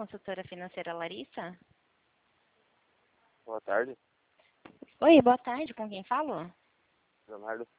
consultora financeira Larissa? Boa tarde, Oi, boa tarde. Com quem falo? Leonardo.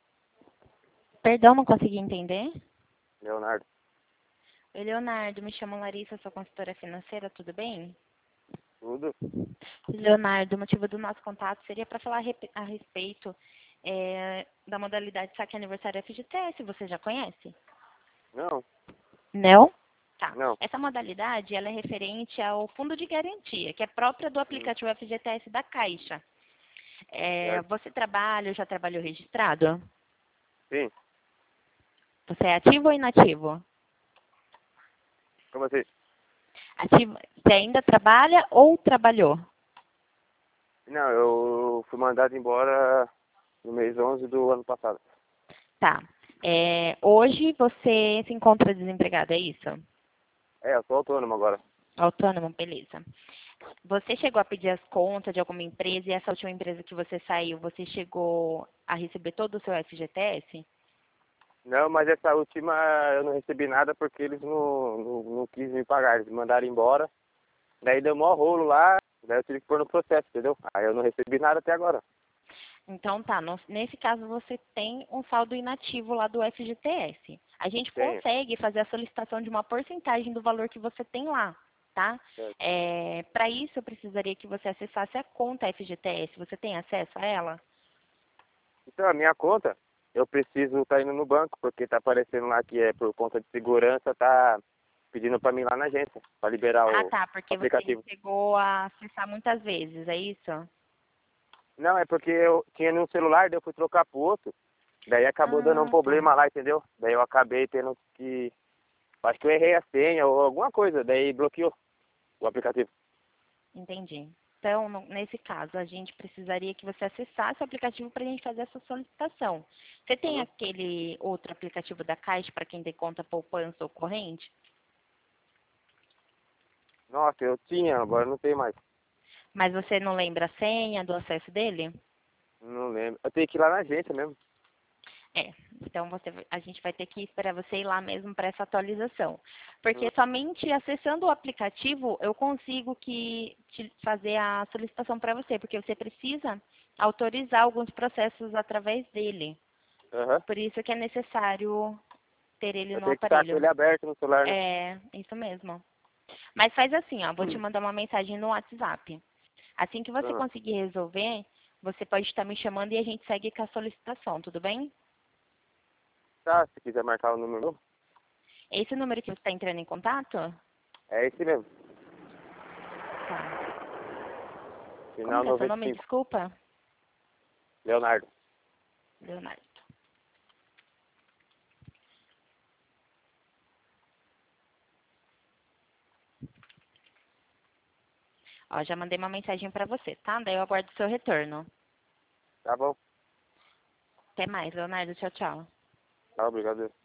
Perdão, não consegui entender. Leonardo. Oi, Leonardo. Me chamo Larissa, sou consultora financeira, tudo bem? Tudo? Leonardo, o motivo do nosso contato seria para falar a respeito da modalidade saque aniversário FGTS. Você já conhece? Não, Não? Tá. não. Essa modalidade ela é referente ao fundo de garantia, que é própria do aplicativo FGTS da Caixa. Certo. Você trabalha ou já trabalhou registrado? Sim, Você é ativo ou inativo? como assim? Ativo. Você ainda trabalha ou trabalhou? Não, eu fui mandado embora no mês 11 do ano passado. Tá. Hoje você se encontra desempregado, é isso? É, eu sou autônomo agora. Autônomo, beleza. Você chegou a pedir as contas de alguma empresa e essa última empresa que você saiu, você chegou a receber todo o seu FGTS? Não, mas essa última eu não recebi nada porque eles não quis me pagar. Eles me mandaram embora. Daí deu mó rolo lá, daí eu tive que pôr no processo, entendeu? Aí eu não recebi nada até agora. Então tá, nesse caso você tem um saldo inativo lá do FGTS. A gente Tenho. consegue fazer a solicitação de uma porcentagem do valor que você tem lá, tá? Certo. Para isso eu precisaria que você acessasse a conta FGTS. Você tem acesso a ela? Então, a minha conta, eu preciso estar indo no banco, porque tá aparecendo lá que é por conta de segurança, tá pedindo para mim lá na agência, para liberar Ah, o tá, porque você aplicativo. chegou a acessar muitas vezes, é isso? Não, é porque eu tinha no celular, daí eu fui trocar pro outro, daí acabou dando um Ah, tá. problema lá, entendeu? Daí eu acabei tendo que... Acho que eu errei a senha ou alguma coisa, daí bloqueou o aplicativo. Entendi. Então, nesse caso, a gente precisaria que você acessasse o aplicativo para a gente fazer essa solicitação. Você tem Uhum. aquele outro aplicativo da Caixa para quem tem conta poupança ou corrente? Nossa, eu tinha, agora não tem mais. Mas você não lembra a senha do acesso dele? Não lembro. Eu tenho que ir lá na agência mesmo. Então a gente vai ter que esperar você ir lá mesmo para essa atualização. Porque somente acessando o aplicativo eu consigo te fazer a solicitação para você, porque você precisa autorizar alguns processos através dele. Aham. Por isso que é necessário ter ele Eu no tenho que estar com aparelho. ele aberto no celular, né? É, isso mesmo. Mas faz assim, ó, vou te mandar uma mensagem no WhatsApp. Assim que você Aham. conseguir resolver, você pode estar me chamando e a gente segue com a solicitação, tudo bem? Tá, se quiser marcar o número novo, Esse número que você está entrando em contato? é esse mesmo. Tá. Como Final que é seu noventa e nome? cinco. Desculpa. Leonardo. Leonardo. Ó, já mandei uma mensagem para você, tá? Daí eu aguardo o seu retorno. Tá bom. Até mais, Leonardo. Tchau, tchau. Tá, obrigado.